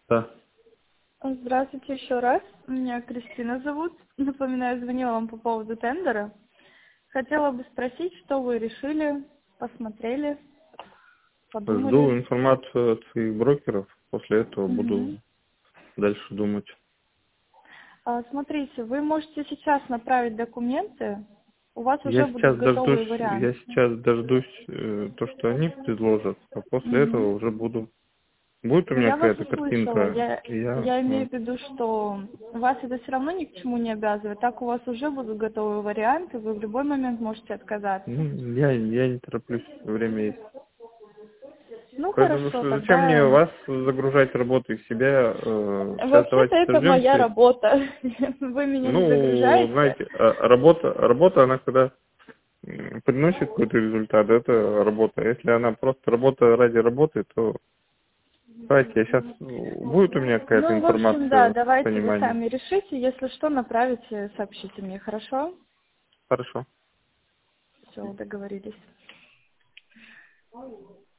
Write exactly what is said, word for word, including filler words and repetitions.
Да. Здравствуйте еще раз. Меня Кристина зовут. Напоминаю, звонила вам по поводу тендера. Хотела бы спросить, что вы решили, посмотрели, Жду подумали. информацию от своих брокеров. После этого Мгм. буду дальше думать. А, смотрите, вы можете сейчас направить документы. У вас Я уже будут сейчас готовые дождусь, варианты. я сейчас дождусь э, то, что они предложат, а после Мгм. этого уже буду. Будет у Ну, меня я вас какая-то услышала. картинка, Я, и я, я имею ну, в виду, что вас это все равно ни к чему не обязывает. Так у вас уже будут готовые варианты, вы в любой момент можете отказаться. ну, я, я не тороплюсь, время есть. Ну, Поэтому хорошо, что, зачем мне тогда... вас загружать работой в себя? Э, сейчас Вообще-то давайте это моя дождемся. работа. Вы меня не Ну, загружаете. знаете, а- работа, работа, она когда м, приносит какой-то результат, это работа. Если она просто работа ради работы, то давайте я сейчас будет у меня какая-то Ну, в общем, да, информация, давайте вы понимание. сами решите. Если что, направите, сообщите мне, хорошо? Хорошо. Все, договорились.